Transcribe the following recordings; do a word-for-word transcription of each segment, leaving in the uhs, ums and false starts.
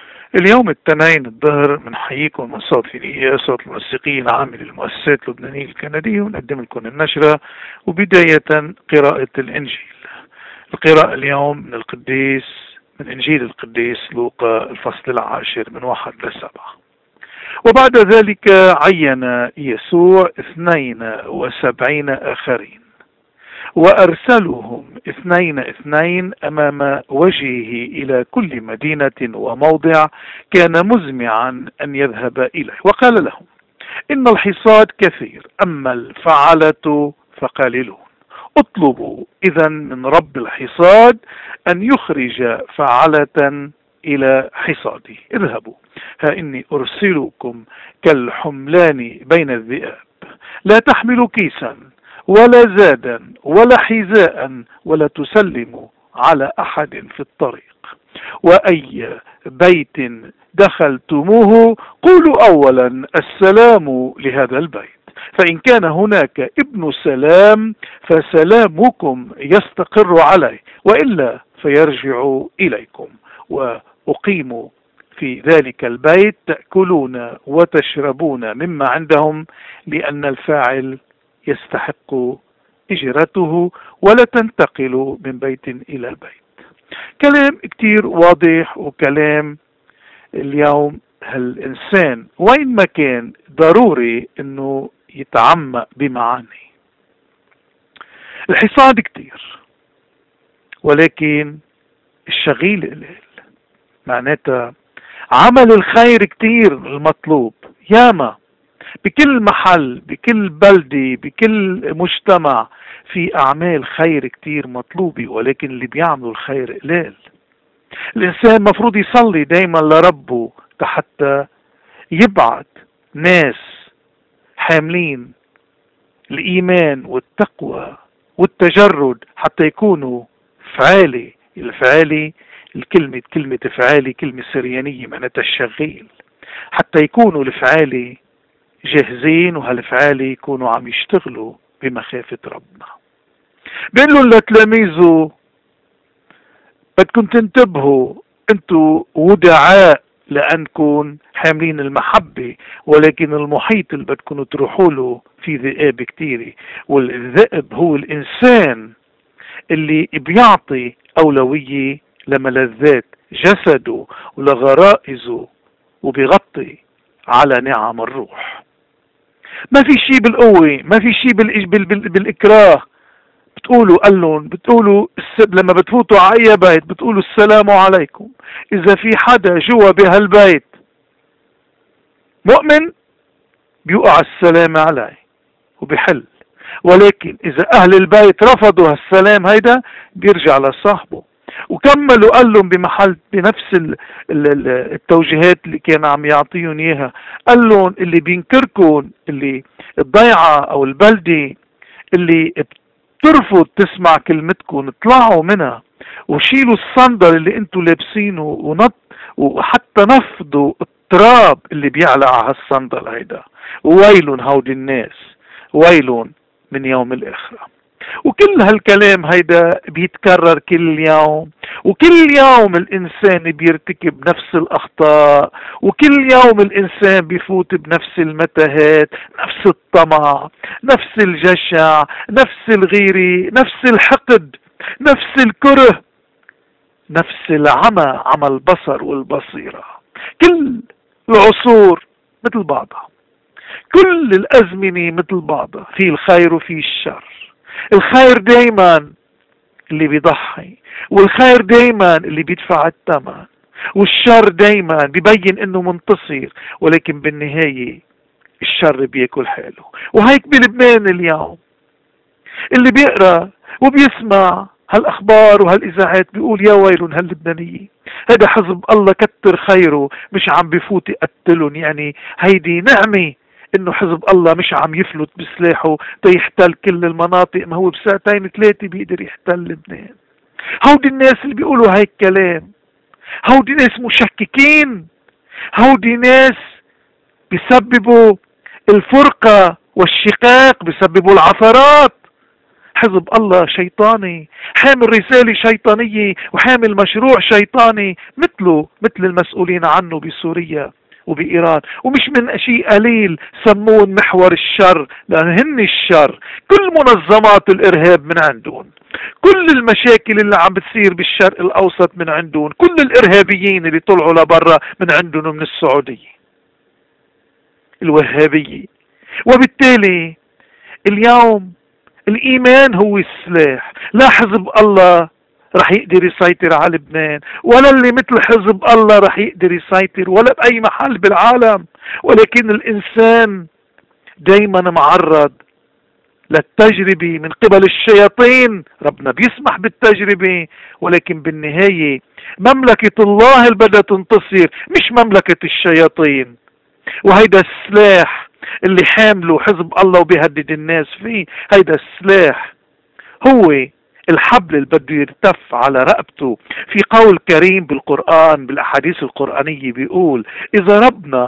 اليوم الاثنين الظهر بنحييكم من صوت فينية صوت المنسقين العام للمؤسسات اللبنانية الكندية، ونقدم لكم النشرة وبداية قراءة الإنجيل. القراءة اليوم من القديس من إنجيل القديس لوقا الفصل العاشر من واحد لسبعة. وبعد ذلك عين يسوع اثنين وسبعين آخرين وأرسلهم اثنين اثنين أمام وجهه إلى كل مدينة وموضع كان مزمعا أن يذهب إليه، وقال لهم: إن الحصاد كثير أما الفعلة فقليلون، اطلبوا إذن من رب الحصاد أن يخرج فعلة إلى حصاده. اذهبوا، ها إني أرسلكم كالحملان بين الذئاب، لا تحملوا كيسا ولا زادا ولا حذاء ولا تسلموا على أحد في الطريق، وأي بيت دخلتموه قولوا أولا السلام لهذا البيت، فإن كان هناك ابن سلام فسلامكم يستقر عليه، وإلا فيرجع إليكم، وأقيموا في ذلك البيت تأكلون وتشربون مما عندهم، لأن الفاعل يستحق إجرته، ولا تنتقلوا من بيت إلى بيت. كلام كتير واضح، وكلام اليوم هالإنسان وين ما كان ضروري إنه يتعمق بمعاني. الحصاد كتير ولكن الشغيل قليل، معناتها عمل الخير كتير المطلوب ياما، بكل محل بكل بلدة بكل مجتمع في أعمال خير كتير مطلوبة، ولكن اللي بيعملوا الخير قليل. الإنسان مفروض يصلي دايما لربه حتى يبعث ناس حاملين الإيمان والتقوى والتجرد حتى يكونوا فعالي. الفعالي الكلمة كلمة فعالي كلمة سريانية معناتها الشغيل، حتى يكونوا الفعالي جاهزين وهالفعالي يكونوا عم يشتغلوا بمخافة ربنا. بيقول لهم لتلاميذه: بدكم تنتبهوا، انتوا ودعاء لأنكم حاملين المحبة، ولكن المحيط اللي بدكم تروحوا له في ذئاب كتيرة، والذئب هو الإنسان اللي بيعطي أولوية لملذات جسده ولغرائزه وبيغطي على نعم الروح. ما في شيء بالقوة، ما في شيء بال... بال... بال... بالإكراه. بتقولوا قال لهم بتقولوا لما بتفوتوا على أي بيت بتقولوا السلام عليكم. إذا في حدا جوا بهالبيت مؤمن بيوقع السلام عليه وبيحل، ولكن إذا أهل البيت رفضوا هالسلام هيدا بيرجع لصاحبه. وكملوا قال لهم بمحل بنفس التوجيهات اللي كان عم يعطيهم اياها، قال لهم اللي بينكركم، اللي الضيعة او البلدة اللي بترفض تسمع كلمتكم، اطلعوا منها وشيلوا الصندل اللي انتوا لابسينه ونط وحتى نفضوا التراب اللي بيعلى على هالصندل هيدا. وويلون هودي الناس، ويلون من يوم الآخرة. وكل هالكلام هيدا بيتكرر كل يوم، وكل يوم الإنسان بيرتكب نفس الأخطاء، وكل يوم الإنسان بيفوت بنفس المتاهات، نفس الطمع، نفس الجشع، نفس الغيرة، نفس الحقد، نفس الكره، نفس العمى، عمى البصر والبصيرة. كل العصور مثل بعضها، كل الأزمنة مثل بعضها، في الخير وفي الشر. الخير دايما اللي بيضحي، والخير دايما اللي بيدفع الثمن، والشر دايما بيبين انه منتصر، ولكن بالنهاية الشر بياكل حاله. وهيك بلبنان اليوم اللي بيقرأ وبيسمع هالاخبار وهالاذاعات بيقول يا ويل هاللبنانية، هذا حزب الله كتر خيره مش عم بفوت يقتلن. يعني هيدي نعمة انه حزب الله مش عم يفلت بسلاحه تيحتل كل المناطق، ما هو بساعتين ثلاثة بيقدر يحتل لبنان. هودي الناس اللي بيقولوا هيك كلام، هودي ناس مشككين، هودي ناس بيسببوا الفرقة والشقاق، بيسببوا العثرات. حزب الله شيطاني، حامل رسالة شيطانية وحامل مشروع شيطاني مثله مثل المسؤولين عنه بسوريا وبإيران. ومش من شيء قليل سمون محور الشر، لأن هن الشر. كل منظمات الإرهاب من عندهم، كل المشاكل اللي عم بتصير بالشرق الأوسط من عندهم، كل الإرهابيين اللي طلعوا لبرا من عندهم من السعودية الوهابية. وبالتالي اليوم الإيمان هو السلاح. لا حزب الله رح يقدر يسيطر على لبنان، ولا اللي مثل حزب الله رح يقدر يسيطر ولا بأي محل بالعالم. ولكن الإنسان دايما معرض للتجربة من قبل الشياطين. ربنا بيسمح بالتجربة، ولكن بالنهاية مملكة الله اللي بدها تنتصر، مش مملكة الشياطين. وهيدا السلاح اللي حامله حزب الله وبيهدد الناس فيه، هيدا السلاح هو الحبل اللي بده يرتف على رقبته. في قول كريم بالقرآن بالأحاديث القرآنية بيقول إذا ربنا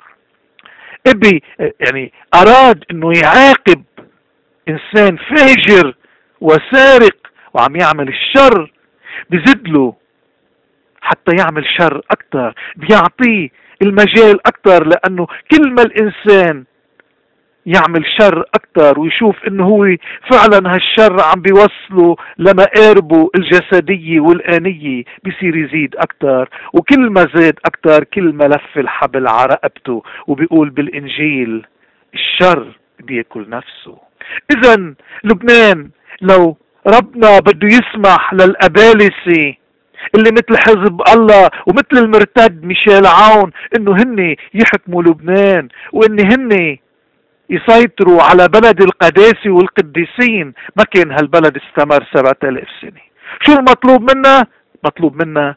ابي يعني أراد إنه يعاقب إنسان فاجر وسارق وعم يعمل الشر، بزد له حتى يعمل شر أكتر، بيعطيه المجال أكتر. لأنه كل ما الإنسان يعمل شر أكتر ويشوف إنه هو فعلا هالشر عم بيوصله لمآربه الجسدية والآنية، بيصير يزيد أكتر. وكل ما زاد أكتر كل ما لف الحبل على رقبته. وبيقول بالإنجيل الشر بياكل نفسه. إذن لبنان لو ربنا بده يسمح للأبالسة اللي مثل حزب الله ومثل المرتد ميشيل عون انه هن يحكموا لبنان، وان هن يسيطروا على بلد القداسي والقديسين، ما كان هالبلد استمر سبعة آلاف سنة. شو المطلوب منا؟ مطلوب منا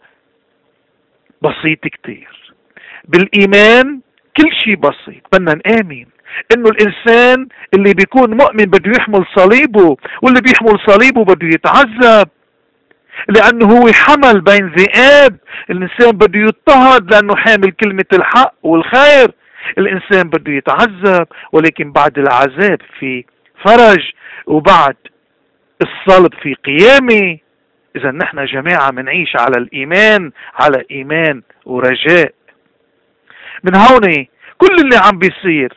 بسيط كتير. بالإيمان كل شيء بسيط. بدنا نآمن انه الانسان اللي بيكون مؤمن بده يحمل صليبه، واللي بيحمل صليبه بده يتعذب لأنه هو حمل بين ذئاب. الإنسان بده يضطهد لأنه حامل كلمة الحق والخير. الإنسان بده يتعذب، ولكن بعد العذاب في فرج، وبعد الصلب في قيامة. إذا نحن جماعة منعيش على الإيمان، على إيمان ورجاء. من هون كل اللي عم بيصير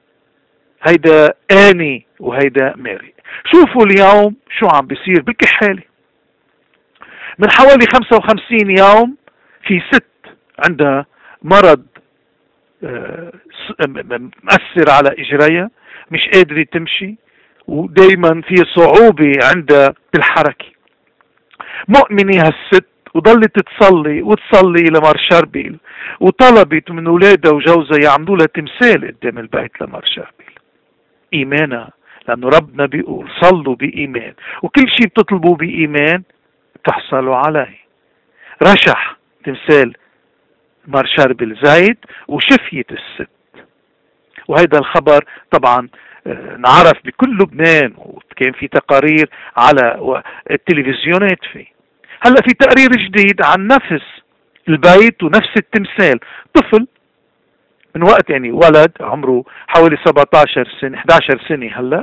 هيدا آني وهيدا ماري. شوفوا اليوم شو عم بيصير بالكحالة. من حوالي خمسة وخمسين يوم في ست عندها مرض مؤثر على إجريها، مش قادرة تمشي، ودايما في صعوبة عندها بالحركة. مؤمنة هالست وضلت تصلي وتصلي لمار شربيل، وطلبت من أولادها وجوزها يعملوا لها تمثال قدام البيت لمار شربيل. إيمانها، لأنه ربنا بيقول صلوا بإيمان، وكل شيء بتطلبوا بإيمان تحصلوا عليه. رشح تمثال مار شربيل زيت وشفيت الست. وهذا الخبر طبعا نعرف بكل لبنان، وكان في تقارير على التلفزيونات فيه. هلا في تقرير جديد عن نفس البيت ونفس التمثال. طفل من وقت يعني ولد عمره حوالي سبعة عشر سنة إحدى عشرة سنة هلا،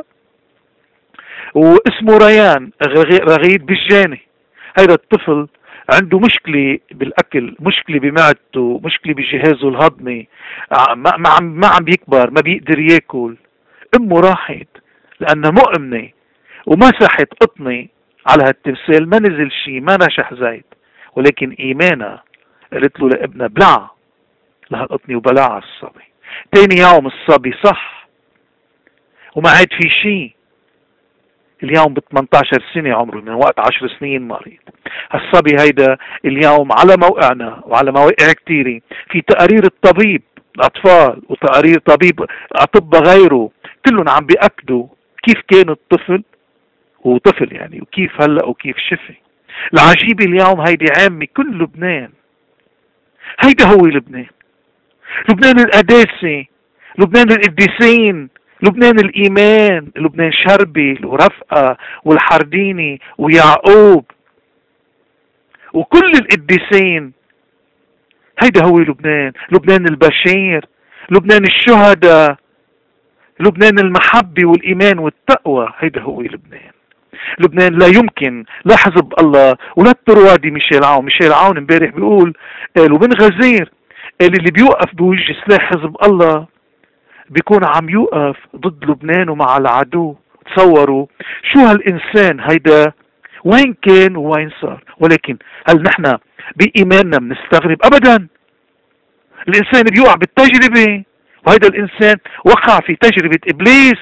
واسمه ريان رغيد بالجاني. هذا الطفل عنده مشكلة بالأكل، مشكلة بمعدته، مشكلة بجهازه الهضمي، ما, ما, عم, ما عم بيكبر، ما بيقدر ياكل. امه راحت لأنها مؤمنة ومسحت قطنة على هالتمثال، ما نزل شيء، ما نشح زيت، ولكن إيمانها قالت له لابنها بلع لهالقطنة وبلعها الصبي. تاني يوم الصبي صح وما عاد في شيء. اليوم ب ثمانية عشر سنة عمره، من وقت عشر سنين مريض. هالصبي هيدا اليوم على موقعنا وعلى مواقع كتيرة في تقارير الطبيب الأطفال وتقارير طبيب أطباء غيره، كلهم عم بيأكدوا كيف كان الطفل، هو طفل يعني، وكيف هلأ وكيف شفي. العجيب اليوم هيدي عامة كل لبنان. هيدا هو لبنان، لبنان القداسة، لبنان القديسين، لبنان الإيمان، لبنان شربيل ورفقة والحرديني ويعقوب وكل القديسين. هيدا هو لبنان، لبنان البشير، لبنان الشهداء، لبنان المحبة والإيمان والتقوى. هيدا هو لبنان. لبنان لا يمكن لا حزب الله ولا التروادي ميشيل عون. ميشيل عون امبارح بيقول قال وبن غزير قال اللي بيوقف بوجه سلاح حزب الله بيكون عم يوقف ضد لبنان ومع العدو. تصوروا شو هالإنسان هيدا وين كان ووين صار. ولكن هل نحن بإيماننا بنستغرب؟ أبدا. الإنسان بيوقع بالتجربة، وهيدا الإنسان وقع في تجربة إبليس.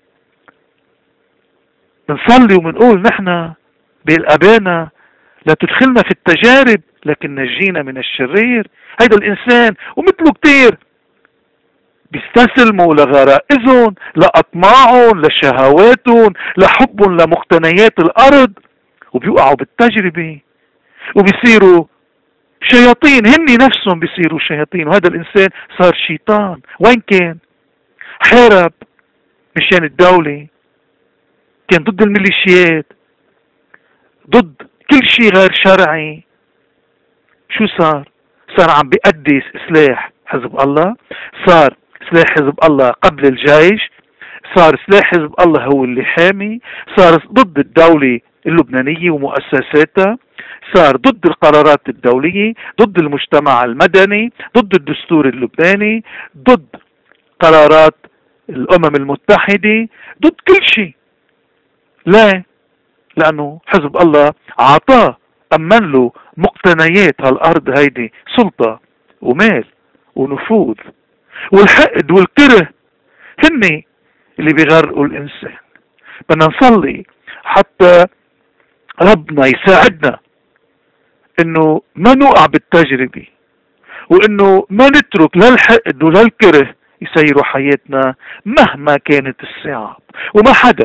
بنصلي وبنقول نحن بالأبانا لا تدخلنا في التجارب لكن نجينا من الشرير. هيدا الإنسان ومثله كتير بيستسلموا لغرائزهم، لأطماعهم، لشهواتهم، لحبهم لمقتنيات الأرض، وبيوقعوا بالتجربة وبيصيروا شياطين. هني نفسهم بيصيروا شياطين. وهذا الإنسان صار شيطان. وين كان؟ حارب مشان الدولة، كان ضد الميليشيات، ضد كل شيء غير شرعي. شو صار؟ صار عم بيقدس سلاح حزب الله، صار سلاح حزب الله قبل الجيش، صار سلاح حزب الله هو اللي حامي، صار ضد الدولة اللبنانية ومؤسساتها، صار ضد القرارات الدولية، ضد المجتمع المدني، ضد الدستور اللبناني، ضد قرارات الأمم المتحدة، ضد كل شيء. لا، لأنه حزب الله عطاه أمن له مقتنيات هالأرض هيدي، سلطة ومال ونفوذ. والحقد والكره هني اللي بيغرقوا الإنسان. بدنا نصلي حتى ربنا يساعدنا انه ما نوقع بالتجربة، وانه ما نترك للحقد وللكره يسيروا حياتنا مهما كانت الصعاب. وما حدا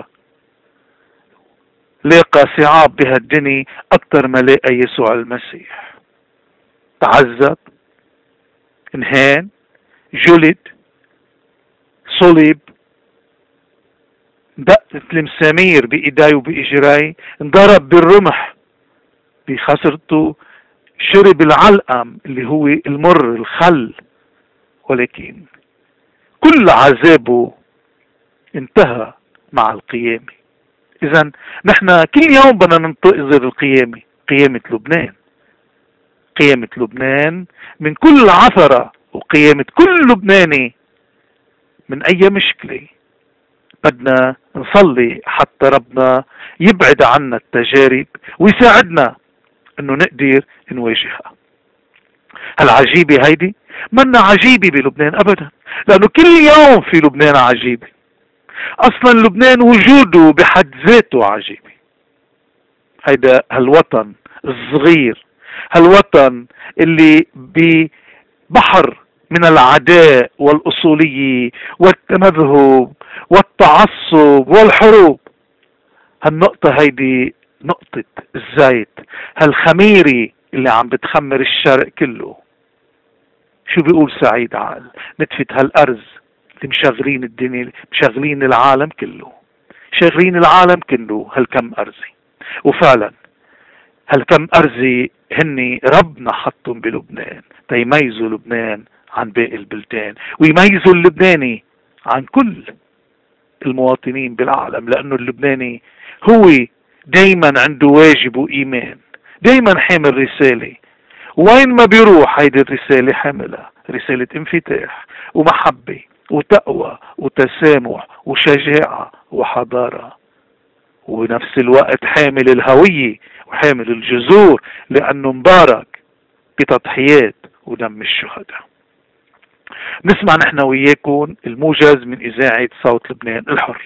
لاقى صعاب بهالدنيا اكتر ما لاقى يسوع المسيح. تعذب، انهان، جلد، صلب، دقت المسامير بايداي وباجراي، انضرب بالرمح بخسرته، شرب العلقم اللي هو المر الخل، ولكن كل عذابه انتهى مع القيامة. اذا نحن كل يوم بدنا ننتظر القيامة، قيامة لبنان، قيامة لبنان من كل عثرة، وقيامة كل لبناني من اي مشكلة. بدنا نصلي حتى ربنا يبعد عنا التجارب ويساعدنا انه نقدر نواجهها. هالعجيبة هيدي منا عجيبة بلبنان ابدا، لانه كل يوم في لبنان عجيبة. اصلا لبنان وجوده بحد ذاته عجيبة. هيدا هالوطن الصغير، هالوطن اللي ببحر من العداء والاصولية والتمذهب والتعصب والحروب. هالنقطة هيدي نقطة الزيت، هالخميرة اللي عم بتخمر الشرق كله. شو بيقول سعيد عقل؟ نتفة هالأرز اللي مشغلين الدنيا، مشغلين العالم كله، شغلين العالم كله هالكم أرزي. وفعلا هالكم أرزي هني ربنا حطهم بلبنان تيميزوا لبنان عن باقي البلدان، ويميزوا اللبناني عن كل المواطنين بالعالم. لأنه اللبناني هو دايما عنده واجب وإيمان، دايما حامل رسالة، وين ما بيروح هيدي الرسالة حاملها، رسالة انفتاح ومحبة وتقوى وتسامح وشجاعة وحضارة، ونفس الوقت حامل الهوية وحامل الجذور، لأنه مبارك بتضحيات ودم الشهداء. نسمع نحن وياكم الموجز من إذاعة صوت لبنان الحر.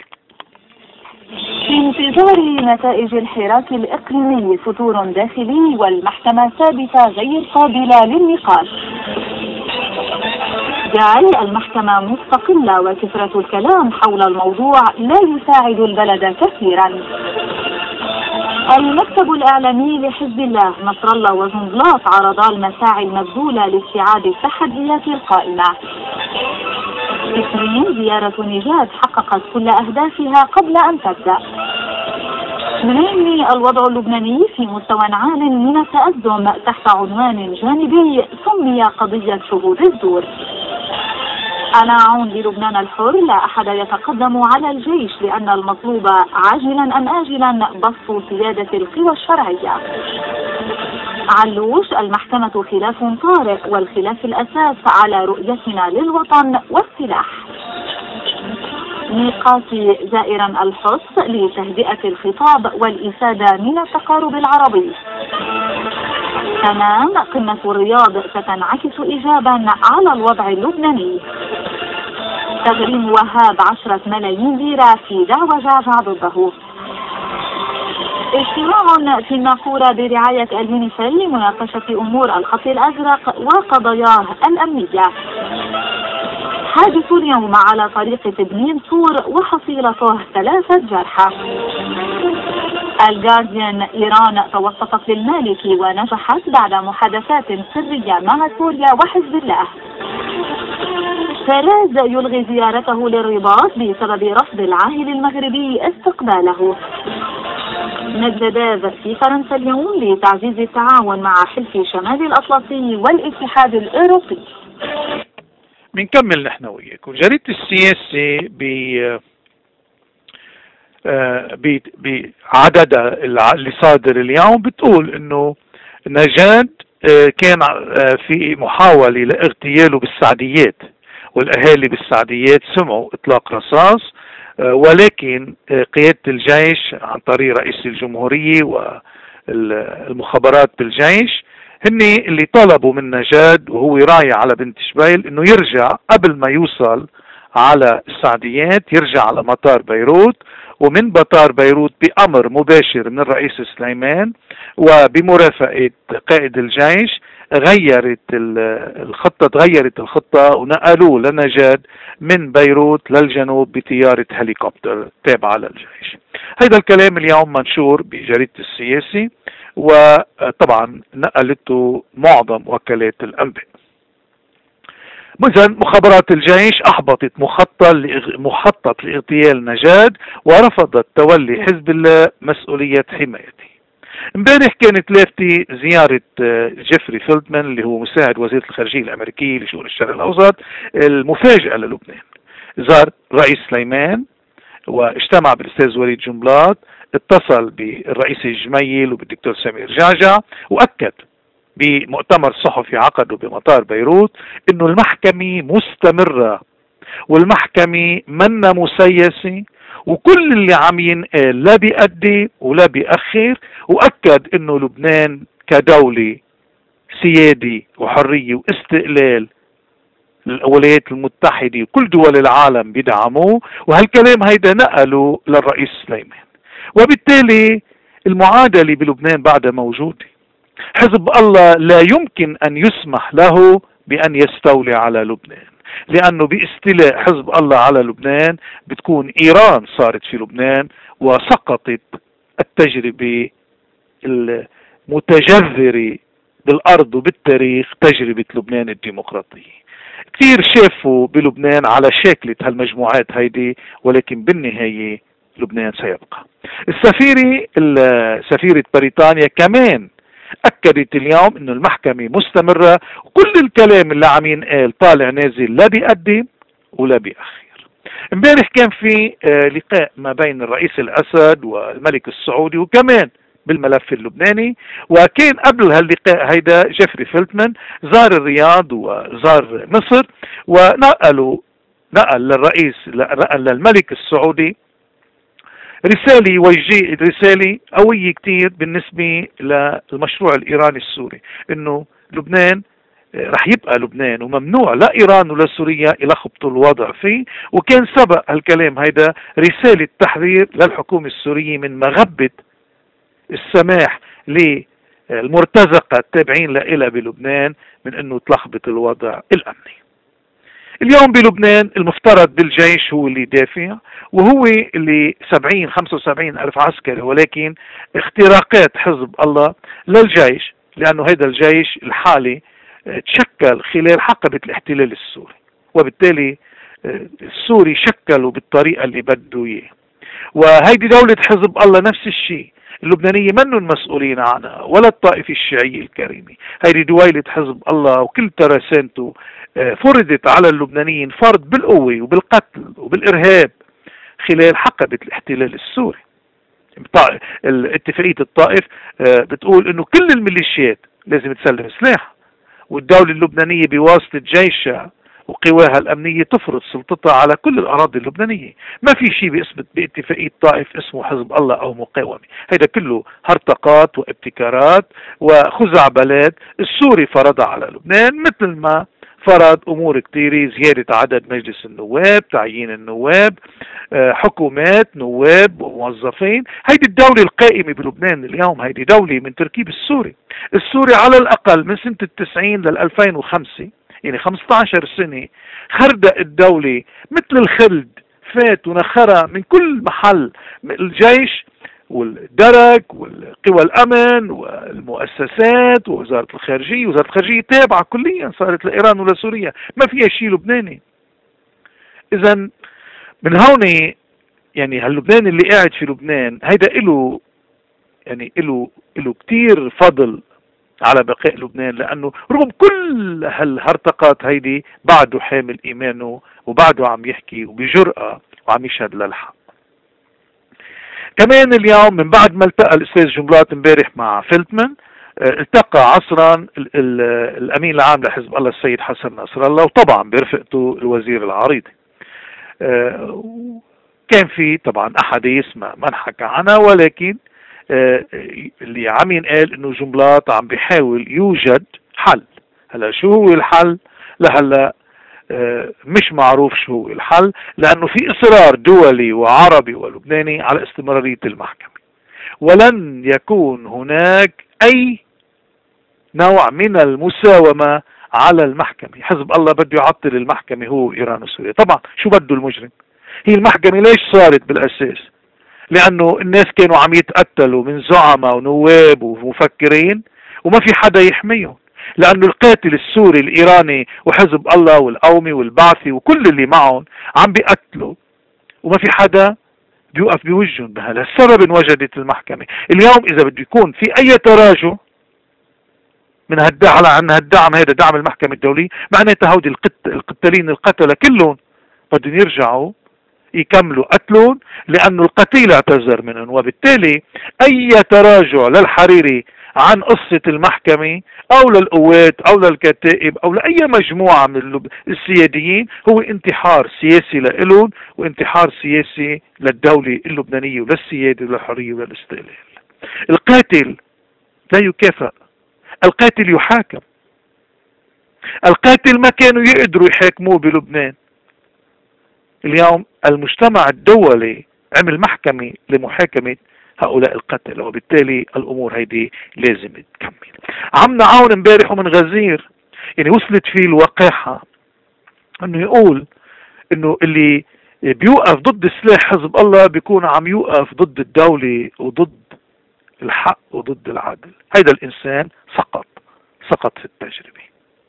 في انتظار نتائج الحراك الإقليمي فتور داخلي، والمحكمة ثابتة غير قابلة للنقاش. جعل المحكمة مستقلة، وكثرة الكلام حول الموضوع لا يساعد البلد كثيرا. المكتب الإعلامي لحزب الله نصر الله وزنبلاط عرضا المساعي المبذولة لاستيعاب التحديات القائمة. فكرين زيارة نجاد حققت كل أهدافها قبل أن تبدأ. ينمي الوضع اللبناني في مستوى عال من التأزم تحت عنوان جانبي سمي قضية شهود الزور. العون للبنان الحر لا أحد يتقدم على الجيش لأن المطلوب عاجلا أم آجلا بسط سيادة القوى الشرعية. علوش: المحكمة خلاف طارئ والخلاف الأساس على رؤيتنا للوطن والسلاح. ميقاتي زائرا الحث لتهدئة الخطاب والإفادة من التقارب العربي. تمام: قمة الرياض ستنعكس إيجابا على الوضع اللبناني. تغريم وهاب عشرة ملايين ليرة في دعوى جعجع ضده. اجتماع في الناقورة برعاية اليونيسيف لمناقشة أمور الخط الأزرق وقضاياه الأمنية. حادث اليوم على طريق تبنين سور وحصيلته ثلاثة جرحى. الجارديان: إيران توسطت للمالكي ونجحت بعد محادثات سرية مع سوريا وحزب الله. فراز يلغي زيارته للرباط بسبب رفض العاهل المغربي استقباله. مدفديف في فرنسا اليوم لتعزيز التعاون مع حلف شمال الأطلسي والاتحاد الأوروبي. بنكمل نحن وياكم. جريدة السياسة ب بعددها اللي صادر اليوم بتقول انه نجاد كان في محاولة لاغتياله بالسعديات، والاهالي بالسعديات سمعوا اطلاق رصاص، ولكن قيادة الجيش عن طريق رئيس الجمهورية والمخابرات بالجيش هن اللي طلبوا من نجاد وهو رايح على بنت شبيل انه يرجع قبل ما يوصل على السعديات، يرجع على مطار بيروت، ومن مطار بيروت بأمر مباشر من الرئيس سليمان وبمرافقة قائد الجيش غيرت الخطة تغيرت الخطة ونقلوه لنجاد من بيروت للجنوب بطيارة هليكوبتر تابعة للجيش. هذا الكلام اليوم منشور بجريدة السياسي، وطبعا نقلته معظم وكالات الأنباء. إذن مخابرات الجيش أحبطت مخطط مخطط لاغتيال نجاد ورفضت تولي حزب الله مسؤولية حمايته. امبارح كانت لافتة زيارة جيفري فيلدمان اللي هو مساعد وزير الخارجية الأمريكية لشؤون الشرق الأوسط المفاجئة للبنان. زار رئيس سليمان واجتمع بالأستاذ وليد جنبلاط، اتصل بالرئيس الجميل وبالدكتور سمير جعجع، وأكد بمؤتمر صحفي عقده بمطار بيروت انه المحكمة مستمرة والمحكمة منا مسيسة وكل اللي عم ينقال لا بيأدي ولا بيأخر، وأكد انه لبنان كدولة سيادي وحرية واستقلال الولايات المتحدة وكل دول العالم بيدعموه، وهالكلام هيدا نقله للرئيس سليمان. وبالتالي المعادلة بلبنان بعدها موجودة. حزب الله لا يمكن أن يسمح له بأن يستولي على لبنان، لأنه باستيلاء حزب الله على لبنان بتكون إيران صارت في لبنان وسقطت التجربة المتجذرة بالأرض وبالتاريخ تجربة لبنان الديمقراطية. كثير شافوا بلبنان على شاكلة هالمجموعات هيدي، ولكن بالنهاية لبنان سيبقى. السفيرة سفيرة بريطانيا كمان أكدت اليوم إنه المحكمة مستمرة وكل الكلام اللي عم ينقال طالع نازل لا بيقدم ولا بيأخر. امبارح كان في لقاء ما بين الرئيس الأسد والملك السعودي وكمان بالملف اللبناني، وكان قبل هاللقاء هيدا جيفري فيلدمان زار الرياض وزار مصر ونقلوا نقل للرئيس نقل للملك السعودي رسالة يوجه رسالة قوية كتير بالنسبة للمشروع الإيراني السوري، إنه لبنان رح يبقى لبنان وممنوع لا إيران ولا سوريا يلخبطوا الوضع فيه. وكان سبق هالكلام هيدا رسالة تحذير للحكومة السورية من مغبة السماح للمرتزقة التابعين لإلها بلبنان من إنه تلخبط الوضع الأمني. اليوم بلبنان المفترض بالجيش هو اللي يدافع، وهو اللي سبعين خمسة وسبعين ألف عسكري، ولكن اختراقات حزب الله للجيش لأنه هذا الجيش الحالي تشكل خلال حقبة الاحتلال السوري، وبالتالي السوري شكلوا بالطريقة اللي بده إياه. وهيدي دولة حزب الله نفس الشيء، اللبنانية منهم مسؤولين عنها ولا الطائفة الشيعية الكريمة، هيدي دويلة حزب الله وكل ترسانته فرضت على اللبنانيين فرض بالقوة وبالقتل وبالإرهاب خلال حقبة الاحتلال السوري. اتفاقية الطائف بتقول انه كل الميليشيات لازم تسلم سلاح، والدولة اللبنانية بواسطة جيشها وقواها الأمنية تفرض سلطتها على كل الأراضي اللبنانية. ما في شيء باسم باتفاقية طائف اسمه حزب الله أو مقاومة، هيدا كله هرطقات وابتكارات وخزعبلات السوري فرضها على لبنان، مثل ما فرض أمور كثيرة، زيادة عدد مجلس النواب، تعيين النواب، حكومات، نواب وموظفين. هيدي الدولة القائمة بلبنان اليوم، هيدي دولة من تركيب السوري. السوري على الأقل من سنة التسعين للألفين وخمسة، يعني خمسة عشر سنة، خردق الدولة مثل الخلد، فات ونخرة من كل محل، الجيش والدرك والقوى الأمن والمؤسسات ووزارة الخارجية. وزارة الخارجية تابعة كليا صارت لإيران ولا سوريا، ما فيها شيء لبناني. إذا من هون يعني هاللبناني اللي قاعد في لبنان هيدا إله يعني إله إله كتير فضل على بقاء لبنان، لأنه رغم كل هالهرطقات هيدي بعده حامل إيمانه وبعده عم يحكي وبجرأة وعم يشهد للحق. كمان اليوم من بعد ما التقى الأستاذ جنبلاط امبارح مع فيلتمان، التقى عصرا ال ال الأمين العام لحزب الله السيد حسن نصر الله، وطبعا برفقته الوزير العريضي. كان في طبعا أحاديث ما نحكى عنها، ولكن اللي عم ينقال انه جنبلاط عم بيحاول يوجد حل. هلا شو هو الحل؟ لهلا مش معروف شو هو الحل، لانه في اصرار دولي وعربي ولبناني على استمرارية المحكمة، ولن يكون هناك اي نوع من المساومة على المحكمة. حزب الله بده يعطل المحكمة هو ايران وسوريا. طبعا شو بده المجرم؟ هي المحكمة ليش صارت بالاساس؟ لأنه الناس كانوا عم يتقتلوا من زعماء ونواب ومفكرين وما في حدا يحميهم، لأنه القاتل السوري الإيراني وحزب الله والقومي والبعثي وكل اللي معهم عم بيقتلوا وما في حدا بيوقف بوجههم. بهذا السبب انوجدت المحكمة. اليوم إذا بده يكون في أي تراجع من هالدعم عن هالدعم هذا دعم المحكمة الدولية، معناتها هودي القتالين القتلة كلهم بدهم يرجعوا يكملوا قتلهم، لأنه القتيل اعتذر منهم. وبالتالي أي تراجع للحريري عن قصة المحكمة أو للقوات أو للكتائب أو لأي مجموعة من السياديين هو انتحار سياسي لإلهم وانتحار سياسي للدولة اللبنانية وللسيادة وللحرية وللاستقلال. القاتل لا يكافئ، القاتل يحاكم. القاتل ما كانوا يقدروا يحاكموه بلبنان. اليوم المجتمع الدولي عمل محكمة لمحاكمة هؤلاء القتلة، وبالتالي الأمور هيدي لازم تكمل. عمنا عون امبارح ومن غزير يعني وصلت فيه الوقاحة انه يقول انه اللي بيوقف ضد سلاح حزب الله بيكون عم يوقف ضد الدولة وضد الحق وضد العدل. هيدا الإنسان سقط سقط في التجربة.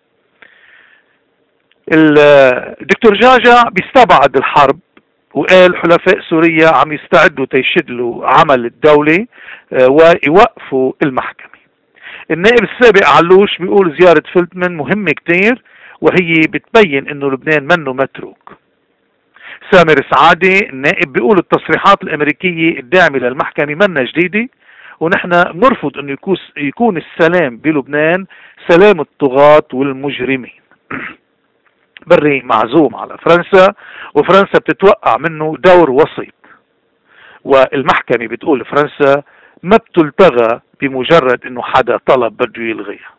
الدكتور جاجع بيستبعد الحرب وقال حلفاء سوريا عم يستعدوا تيشدلوا عمل الدولة ويوقفوا المحكمة. النائب السابق علوش بيقول زيارة فيلتمان مهمة كتير وهي بتبين انه لبنان منه متروك. سامر سعادي النائب بيقول التصريحات الامريكية الداعمة للمحكمة منا جديدة، ونحن نرفض انه يكون السلام بلبنان سلام الطغاة والمجرمين. بري معزوم على فرنسا وفرنسا بتتوقع منه دور وسيط، والمحكمة بتقول فرنسا ما بتلتغى بمجرد انه حدا طلب بده يلغيها.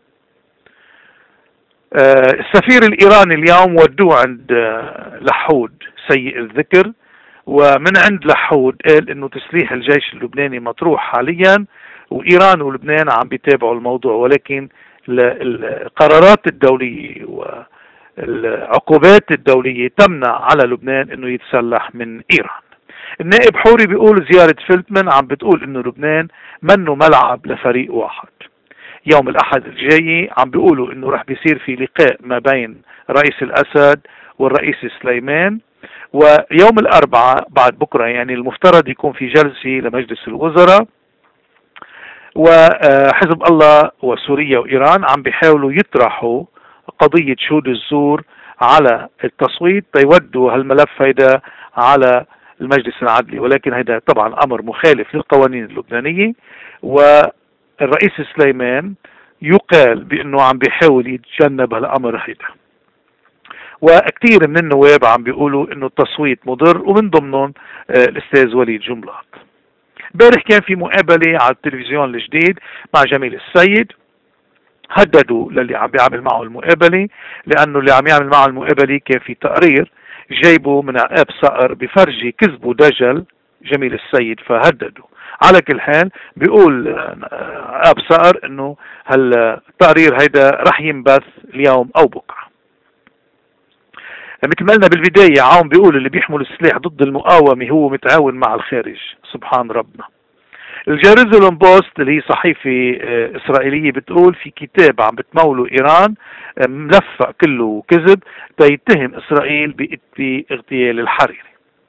آه السفير الايراني اليوم ودوه عند آه لحود سيء الذكر، ومن عند لحود قال انه تسليح الجيش اللبناني مطروح حاليا، وايران ولبنان عم بيتابعوا الموضوع، ولكن القرارات الدولية والعقوبات الدولية تمنع على لبنان انه يتسلح من ايران. النائب حوري بيقول زيارة فيلتمان عم بتقول انه لبنان منه ملعب لفريق واحد. يوم الاحد الجاي عم بيقولوا انه رح بيصير في لقاء ما بين رئيس الاسد والرئيس سليمان، ويوم الاربعاء بعد بكرة يعني المفترض يكون في جلسة لمجلس الوزراء، وحزب الله وسوريا وإيران عم بيحاولوا يطرحوا قضية شهود الزور على التصويت تيودوا هالملف هيدا على المجلس العدلي، ولكن هيدا طبعا أمر مخالف للقوانين اللبنانية، والرئيس سليمان يقال بأنه عم بيحاول يتجنب هالأمر هيدا. وكثير من النواب عم بيقولوا انه التصويت مضر، ومن ضمنهم الاستاذ وليد جنبلاط. امبارح كان في مقابله على التلفزيون الجديد مع جميل السيد، هددوا للي عم بيعمل معه المقابله، لانه اللي عم يعمل معه المقابله كان في تقرير جايبه من عقاب صقر بفرجي كذب ودجل جميل السيد، فهددوا. على كل حال بيقول عقاب صقر انه هالتقرير هيدا رح ينبث اليوم او بكره. مثل ما قلنا بالبداية، عم بيقول اللي بيحمل السلاح ضد المقاومة هو متعاون مع الخارج. سبحان ربنا. الجيروزاليم بوست اللي هي صحيفة إسرائيلية بتقول في كتاب عم بتموله إيران ملفق كله كذب تيتهم إسرائيل باغتيال الحريري.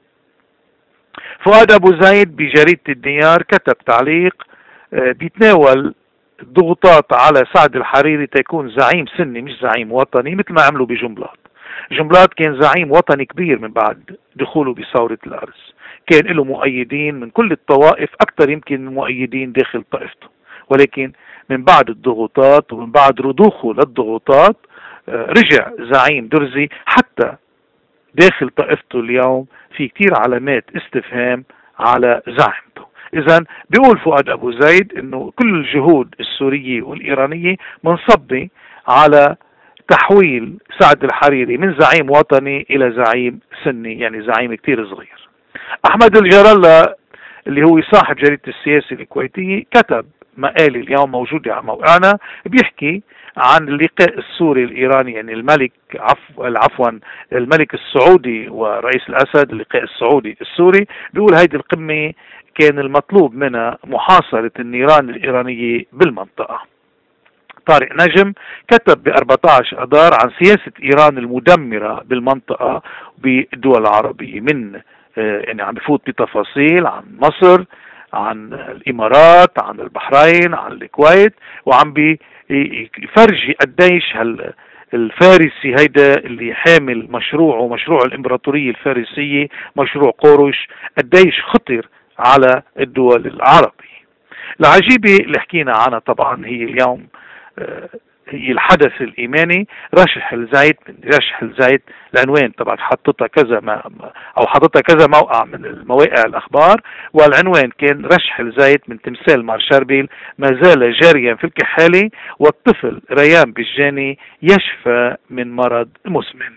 فؤاد أبو زيد بجريدة الديار كتب تعليق بيتناول الضغوطات على سعد الحريري تيكون زعيم سني مش زعيم وطني مثل ما عملوا بجنبلاط. جنبلاط كان زعيم وطني كبير من بعد دخوله بثورة الأرز، كان له مؤيدين من كل الطوائف، أكثر يمكن من مؤيدين داخل طائفته، ولكن من بعد الضغوطات ومن بعد رضوخه للضغوطات رجع زعيم درزي. حتى داخل طائفته اليوم في كتير علامات استفهام على زعيمته. إذا بيقول فؤاد أبو زيد إنه كل الجهود السورية والإيرانية منصبة على تحويل سعد الحريري من زعيم وطني إلى زعيم سني، يعني زعيم كتير صغير. أحمد الجرالة اللي هو صاحب جريدة السياسة الكويتية كتب مقالة اليوم موجودة على موقعنا، بيحكي عن اللقاء السوري الإيراني، يعني الملك عفو عفوا الملك السعودي ورئيس الأسد، اللقاء السعودي السوري. بيقول هيدي القمة كان المطلوب منها محاصرة النيران الإيرانية بالمنطقة. طارق نجم كتب ب أربعة عشر أذار عن سياسة إيران المدمرة بالمنطقة بالدول العربية، من يعني عم بفوت بتفاصيل عن مصر، عن الإمارات، عن البحرين، عن الكويت، وعم بيفرجي قديش هال الفارسي هيدا اللي حامل مشروعه مشروع الإمبراطورية الفارسية، مشروع قورش، قديش خطر على الدول العربية. العجيبة اللي حكينا عنها طبعا هي اليوم هي الحدث الإيماني، رشح الزيت. من رشح الزيت العنوان طبعا حطتها كذا ما أو حطتها كذا موقع من المواقع الأخبار، والعنوان كان رشح الزيت من تمثال مار شربيل ما زال جاريا في الكحالة، والطفل ريان بالجاني يشفى من مرض مزمن.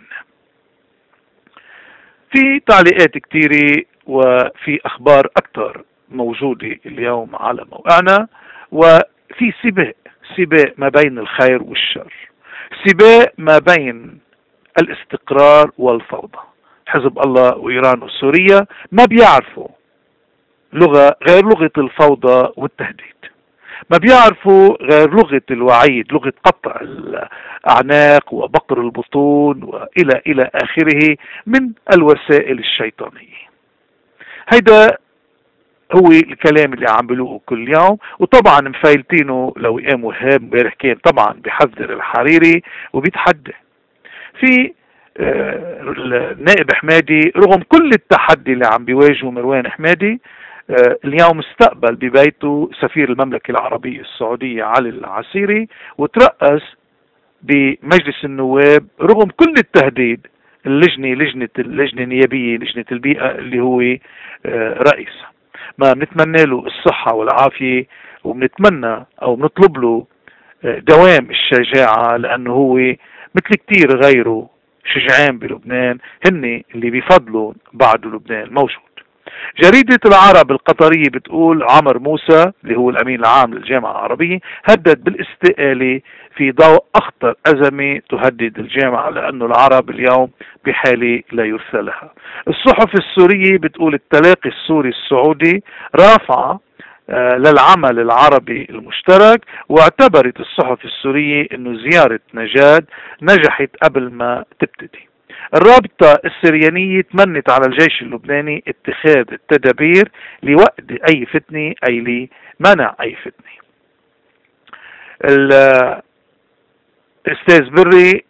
في تعليقات كتيرة وفي أخبار أكثر موجودة اليوم على موقعنا، وفي سباق سباق ما بين الخير والشر، سباق ما بين الاستقرار والفوضى. حزب الله وإيران وسوريا ما بيعرفوا لغة غير لغة الفوضى والتهديد، ما بيعرفوا غير لغة الوعيد، لغة قطع الأعناق وبقر البطون وإلى إلى آخره من الوسائل الشيطانية. هيدا هو الكلام اللي عم بلوقه كل يوم. وطبعا مفايلتينه لو قام وهاب امبارح كان طبعا بيحذر الحريري وبيتحدى. في النائب حمادي رغم كل التحدي اللي عم بيواجهه مروان حمادي اليوم استقبل ببيته سفير المملكة العربية السعودية علي العسيري، وترأس بمجلس النواب رغم كل التهديد اللجنة لجنة اللجنة النيابية لجنة البيئة اللي هو رئيسها. ما بنتمنى له الصحة والعافية، وبنتمنى أو بنطلب له دوام الشجاعة، لأنه هو مثل كتير غيره شجعان بلبنان هن اللي بيفضلوا بعد لبنان موجود. جريدة العرب القطرية بتقول عمر موسى اللي هو الأمين العام للجامعة العربية هدد بالاستقالة في ضوء أخطر أزمة تهدد الجامعة، لأنه العرب اليوم بحالة لا يرثى لها. الصحف السورية بتقول التلاقي السوري السعودي رافعة للعمل العربي المشترك، واعتبرت الصحف السورية انه زيارة نجاد نجحت قبل ما تبتدي. الرابطة السريانية تمنت على الجيش اللبناني اتخاذ التدابير لوقت اي فتنة اي لمنع اي فتنة. الاستاذ بري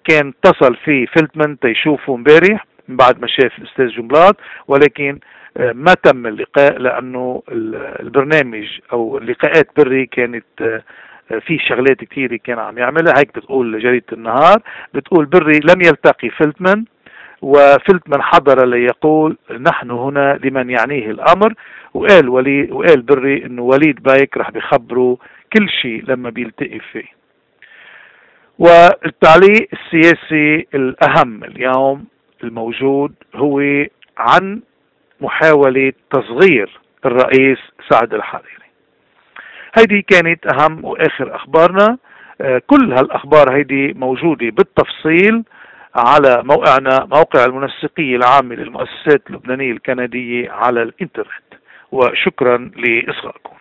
كان اتصل فيه فيلتمان تيشوفه امبارح بعد ما شاف الاستاذ جنبلاط، ولكن ما تم اللقاء لانه البرنامج او اللقاءات بري كانت في شغلات كثيرة كان عم يعملها. هيك بتقول جريدة النهار، بتقول بري لم يلتقي فيلتمان، وفيلتمان حضر ليقول نحن هنا لمن يعنيه الامر. وقال ولي وقال بري انه وليد بايك رح بيخبره كل شيء لما بيلتقي فيه. والتعليق السياسي الاهم اليوم الموجود هو عن محاولة تصغير الرئيس سعد الحريري. هيدي كانت اهم واخر اخبارنا. كل هالاخبار هيدي موجودة بالتفصيل على موقعنا، موقع المنسقية العامة للمؤسسات اللبنانية الكندية على الانترنت. وشكرا لإصغائكم.